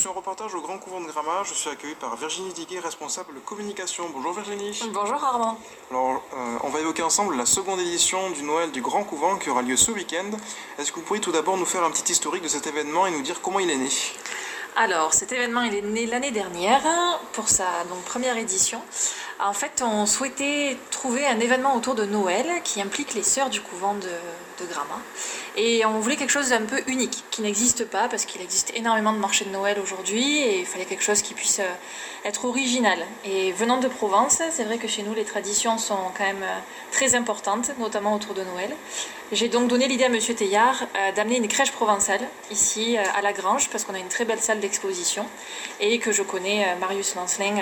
suis en reportage au Grand Couvent de Gramma. Je suis accueilli par Virginie Diguet, responsable communication. Bonjour Virginie. Bonjour Armand. Alors, on va évoquer ensemble la seconde édition du Noël du Grand Couvent qui aura lieu ce week-end. Est-ce que vous pourriez tout d'abord nous faire un petit historique de cet événement et nous dire comment il est né? Alors, cet événement, il est né l'année dernière pour sa première édition. En fait, on souhaitait trouver un événement autour de Noël qui implique les sœurs du couvent de Gramma. Et on voulait quelque chose d'un peu unique, qui n'existe pas, parce qu'il existe énormément de marchés de Noël aujourd'hui, et il fallait quelque chose qui puisse être original. Et venant de Provence, c'est vrai que chez nous, les traditions sont quand même très importantes, notamment autour de Noël. J'ai donc donné l'idée à Monsieur Teillard d'amener une crèche provençale, ici à la Grange, parce qu'on a une très belle salle d'exposition, et que je connais Marius Lancelin,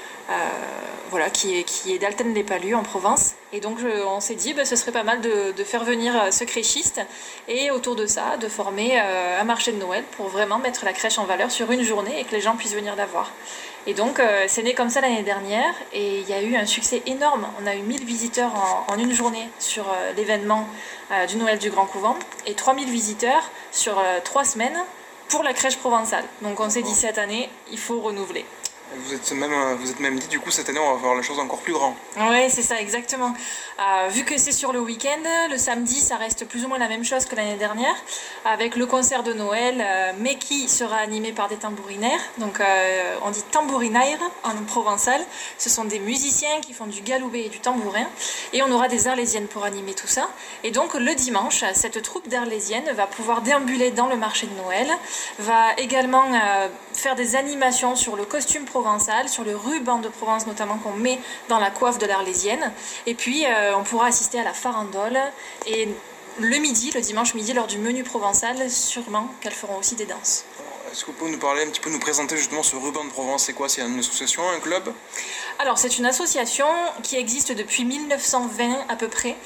voilà, qui est d'Alten-les-Palus en Provence. Et donc on s'est dit ce serait pas mal de faire venir ce créchiste et autour de ça de former un marché de Noël pour vraiment mettre la crèche en valeur sur une journée et que les gens puissent venir la voir. Et donc c'est né comme ça l'année dernière et il y a eu un succès énorme. On a eu 1000 visiteurs en une journée sur l'événement du Noël du Grand Couvent et 3000 visiteurs sur 3 semaines pour la crèche provençale. Donc on s'est dit cette année il faut renouveler. Vous êtes même dit, du coup, cette année, on va voir la chose encore plus grand. Oui, c'est ça, exactement. Vu que c'est sur le week-end, le samedi, ça reste plus ou moins la même chose que l'année dernière, avec le concert de Noël, mais qui sera animé par des tambourinaires. Donc, on dit tambourinaire en provençal. Ce sont des musiciens qui font du galoubet et du tambourin. Et on aura des arlésiennes pour animer tout ça. Et donc, le dimanche, cette troupe d'arlésiennes va pouvoir déambuler dans le marché de Noël, va également faire des animations sur le costume provençal, sur le ruban de Provence notamment qu'on met dans la coiffe de l'Arlésienne. Et puis on pourra assister à la farandole et le dimanche midi, lors du menu provençal, sûrement qu'elles feront aussi des danses. Est-ce que vous pouvez nous parler un petit peu, nous présenter justement ce ruban de Provence? C'est quoi? C'est une association, un club? Alors c'est une association qui existe depuis 1920 à peu près.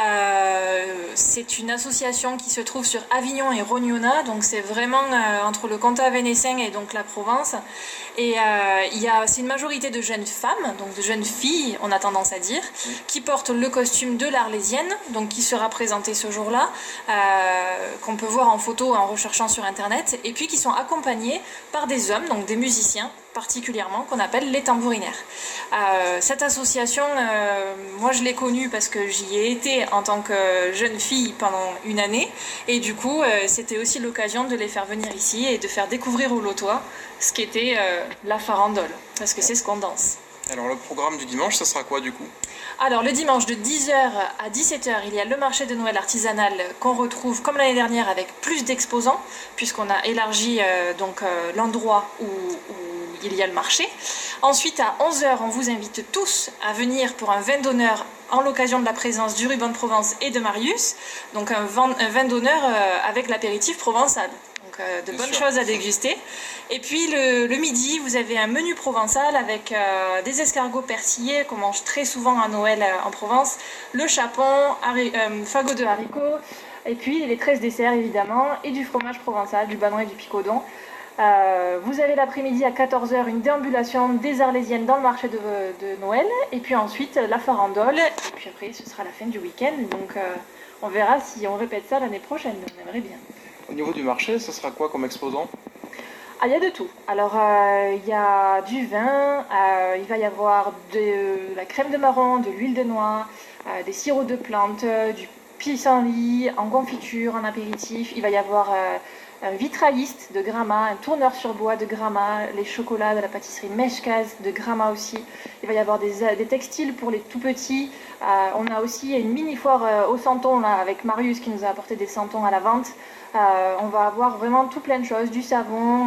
C'est une association qui se trouve sur Avignon et Rognona, donc c'est vraiment entre le comtat vénécin et donc la Provence. Et c'est une majorité de jeunes femmes, donc de jeunes filles, on a tendance à dire, qui portent le costume de l'Arlésienne, donc qui sera présenté ce jour-là, qu'on peut voir en photo en recherchant sur internet, et puis qui sont accompagnés par des hommes, donc des musiciens particulièrement, qu'on appelle les tambourinaires. Cette association, moi je l'ai connue parce que j'y ai été en tant que jeune fille pendant une année, et du coup c'était aussi l'occasion de les faire venir ici et de faire découvrir aux Lotois ce qu'était la farandole, parce que c'est ce qu'on danse. Alors le programme du dimanche, ça sera quoi du coup? Alors le dimanche de 10h à 17h, il y a le marché de Noël artisanal qu'on retrouve comme l'année dernière avec plus d'exposants, puisqu'on a élargi l'endroit où il y a le marché. Ensuite à 11h, on vous invite tous à venir pour un vin d'honneur en l'occasion de la présence du ruban de Provence et de Marius, donc un vin d'honneur avec l'apéritif provençal. De bonnes choses à déguster. Et puis le midi, vous avez un menu provençal avec des escargots persillés qu'on mange très souvent à Noël en Provence, le chapon, fagot de haricots, et puis les 13 desserts évidemment, et du fromage provençal, du banon et du picodon. Vous avez l'après-midi à 14h une déambulation des Arlésiennes dans le marché de Noël, et puis ensuite la farandole, et puis après ce sera la fin du week-end, donc on verra si on répète ça l'année prochaine, on aimerait bien. Au niveau du marché, ça sera quoi comme exposant? Il y a de tout. Alors, il y a du vin, il va y avoir de la crème de marron, de l'huile de noix, des sirops de plantes, du pissenlit en confiture, en apéritif. Il va y avoir un vitrailliste de Gramma, un tourneur sur bois de Gramma, les chocolats de la pâtisserie Meshkaz de Gramma aussi. Il va y avoir des textiles pour les tout petits. On a aussi une mini foire au santon là, avec Marius qui nous a apporté des santons à la vente. On va avoir vraiment tout plein de choses, du savon,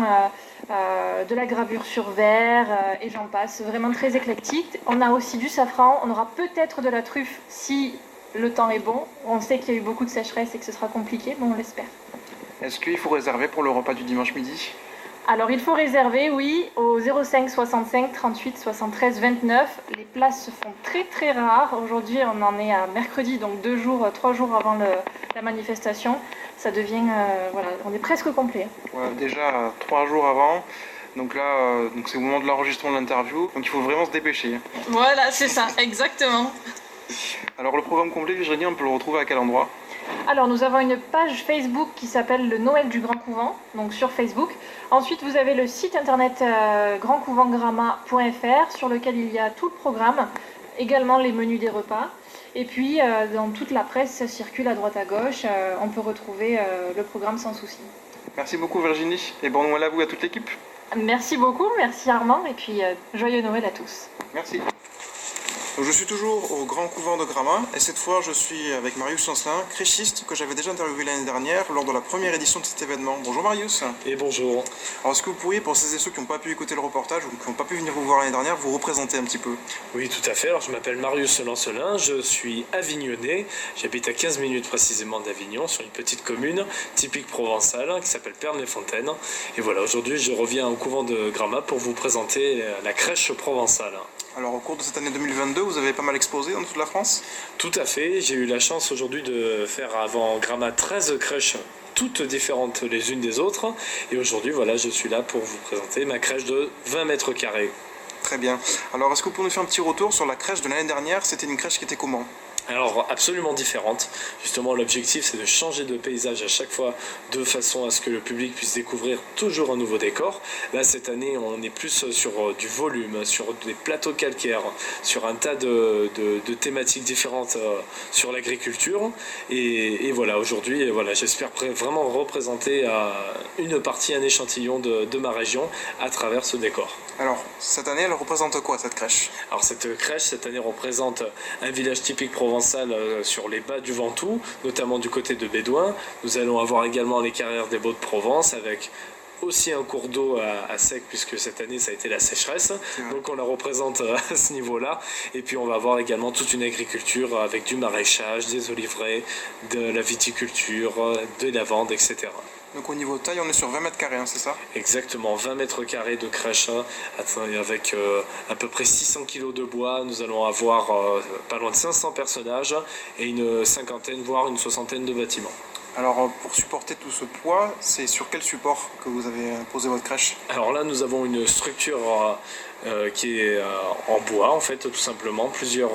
de la gravure sur verre et j'en passe, vraiment très éclectique. On a aussi du safran, on aura peut-être de la truffe si le temps est bon. On sait qu'il y a eu beaucoup de sécheresse et que ce sera compliqué, mais on l'espère. Est-ce qu'il faut réserver pour le repas du dimanche midi? Alors il faut réserver, oui, au 05 65 38 73 29. Les places se font très très rares. Aujourd'hui on en est à mercredi, donc 3 jours avant la manifestation. Ça devient, on est presque complet. Ouais, déjà 3 jours avant, donc là c'est au moment de l'enregistrement de l'interview, donc il faut vraiment se dépêcher. Voilà, c'est ça, exactement. Alors le programme complet, Virginie, on peut le retrouver à quel endroit? Alors, nous avons une page Facebook qui s'appelle le Noël du Grand Couvent, donc sur Facebook. Ensuite, vous avez le site internet grandcouventgramma.fr sur lequel il y a tout le programme, également les menus des repas. Et puis, dans toute la presse, ça circule à droite à gauche. On peut retrouver le programme sans souci. Merci beaucoup Virginie, et bon Noël à vous et à toute l'équipe. Merci beaucoup, merci Armand, et puis joyeux Noël à tous. Merci. Donc, je suis toujours au Grand Couvent de Gramma et cette fois je suis avec Marius Chancelin, créchiste que j'avais déjà interviewé l'année dernière lors de la première édition de cet événement. Bonjour Marius. Et bonjour. Alors est-ce que vous pourriez, pour celles et ceux qui n'ont pas pu écouter le reportage ou qui n'ont pas pu venir vous voir l'année dernière, vous représenter un petit peu? Oui, tout à fait. Alors je m'appelle Marius Chancelin, je suis avignonnais, j'habite à 15 minutes précisément d'Avignon, sur une petite commune typique provençale qui s'appelle Pernes-les-Fontaines. Et voilà, aujourd'hui je reviens au couvent de Gramma pour vous présenter la crèche provençale. Alors au cours de cette année 2022, vous avez pas mal exposé dans toute la France? Tout à fait, j'ai eu la chance aujourd'hui de faire avant Gramma 13 crèches, toutes différentes les unes des autres. Et aujourd'hui, voilà, je suis là pour vous présenter ma crèche de 20 mètres carrés. Très bien. Alors est-ce que vous pouvez nous faire un petit retour sur la crèche de l'année dernière? C'était une crèche qui était comment? Alors absolument différente. Justement, l'objectif c'est de changer de paysage à chaque fois de façon à ce que le public puisse découvrir toujours un nouveau décor. Là cette année on est plus sur du volume, sur des plateaux calcaires, sur un tas de thématiques différentes sur l'agriculture. Et voilà, aujourd'hui voilà, j'espère vraiment représenter une partie, un échantillon de ma région à travers ce décor. Alors cette année elle représente quoi cette crèche? Alors cette crèche cette année représente un village typique provençal sur les bas du Ventoux, notamment du côté de Bédouin. Nous allons avoir également les carrières des Baux-de-Provence avec aussi un cours d'eau à sec puisque cette année ça a été la sécheresse, donc on la représente à ce niveau-là. Et puis on va avoir également toute une agriculture avec du maraîchage, des oliveraies, de la viticulture, de la lavande, etc. Donc au niveau de taille, on est sur 20 mètres carrés, hein, c'est ça? Exactement, 20 mètres carrés de crèche avec à peu près 600 kg de bois. Nous allons avoir pas loin de 500 personnages et une cinquantaine, voire une soixantaine de bâtiments. Alors pour supporter tout ce poids, c'est sur quel support que vous avez posé votre crèche? Alors là, nous avons une structure qui est en bois, en fait, tout simplement. Plusieurs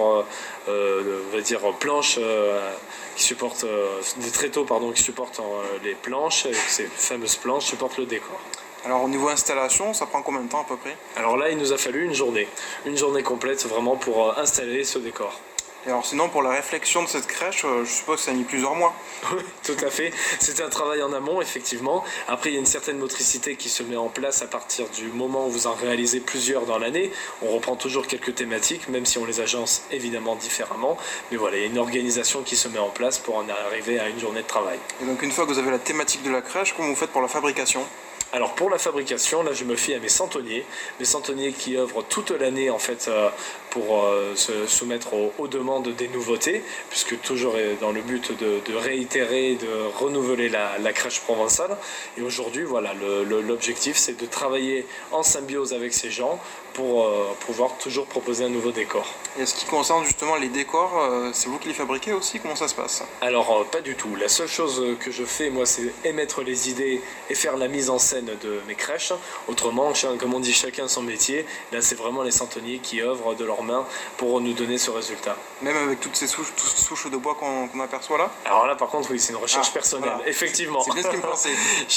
on va dire, planches qui supportent, des tréteaux pardon, qui supportent les planches, et ces fameuses planches supportent le décor. Alors au niveau installation, ça prend combien de temps à peu près? Alors là, il nous a fallu une journée complète vraiment pour installer ce décor. Et alors sinon, pour la réflexion de cette crèche, je suppose que ça a mis plusieurs mois. Oui, tout à fait. C'était un travail en amont, effectivement. Après, il y a une certaine motricité qui se met en place à partir du moment où vous en réalisez plusieurs dans l'année. On reprend toujours quelques thématiques, même si on les agence évidemment différemment. Mais voilà, il y a une organisation qui se met en place pour en arriver à une journée de travail. Et donc une fois que vous avez la thématique de la crèche, comment vous faites pour la fabrication? Alors pour la fabrication, là je me fie à mes centonniers qui œuvrent toute l'année en fait pour se soumettre aux demandes des nouveautés, puisque toujours dans le but de réitérer, de renouveler la crèche provençale. Et aujourd'hui, voilà, l'objectif c'est de travailler en symbiose avec ces gens pour pouvoir toujours proposer un nouveau décor. Et ce qui concerne justement les décors, c'est vous qui les fabriquez aussi? Comment ça se passe? Alors pas du tout. La seule chose que je fais moi c'est émettre les idées et faire la mise en scène de mes crèches. Autrement, comme on dit, chacun son métier. Là c'est vraiment les centonniers qui œuvrent de leurs mains pour nous donner ce résultat. Même avec toutes ces souches de bois qu'on aperçoit là? Alors là par contre oui, c'est une recherche personnelle, voilà. Effectivement. C'est bien ce qui me pensait.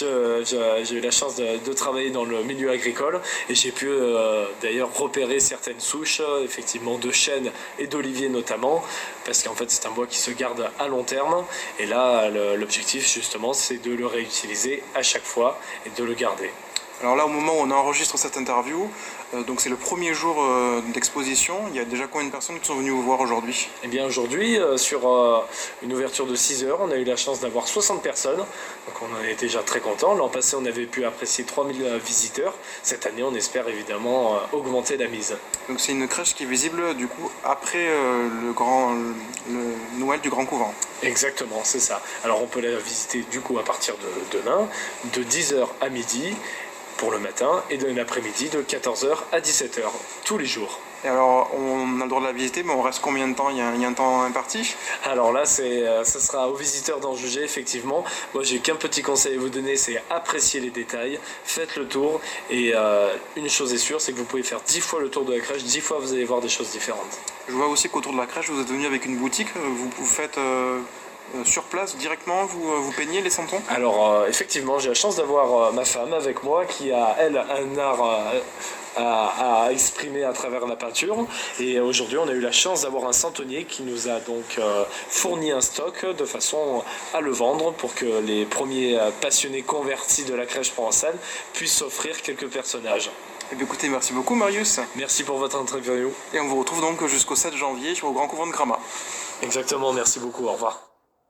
J'ai eu la chance de travailler dans le milieu agricole et j'ai pu d'ailleurs repérer certaines souches, effectivement de chêne et d'olivier notamment, parce qu'en fait c'est un bois qui se garde à long terme. Et là l'objectif justement c'est de le réutiliser à chaque fois et de le garder. Alors là, au moment où on enregistre cette interview, donc c'est le premier jour d'exposition, il y a déjà combien de personnes qui sont venues vous voir aujourd'hui? Eh bien aujourd'hui, sur une ouverture de 6 heures, on a eu la chance d'avoir 60 personnes, donc on en est déjà très content. L'an passé, on avait pu apprécier 3000 visiteurs. Cette année, on espère évidemment augmenter la mise. Donc c'est une crèche qui est visible du coup après le Noël du Grand Couvent. Exactement, c'est ça. Alors on peut la visiter du coup à partir de demain, de 10h à midi pour le matin et de l'après-midi de 14h à 17h, tous les jours. Et alors, on a le droit de la visiter, mais on reste combien de temps? Il y a un temps imparti? Alors là, ça sera aux visiteurs d'en juger, effectivement. Moi, j'ai qu'un petit conseil à vous donner, c'est apprécier les détails, faites le tour, et une chose est sûre, c'est que vous pouvez faire 10 fois le tour de la crèche, 10 fois vous allez voir des choses différentes. Je vois aussi qu'autour de la crèche, vous êtes venu avec une boutique, vous faites sur place directement, vous peignez les santons? Alors effectivement, j'ai la chance d'avoir ma femme avec moi qui a, elle, un art à exprimer à travers la peinture. Et aujourd'hui, on a eu la chance d'avoir un santonnier qui nous a donc fourni un stock de façon à le vendre pour que les premiers passionnés convertis de la crèche provençale puissent s'offrir quelques personnages. Eh bien, écoutez, merci beaucoup Marius. Merci pour votre interview. Et on vous retrouve donc jusqu'au 7 janvier au Grand Couvent de Gramat. Exactement, merci beaucoup, au revoir.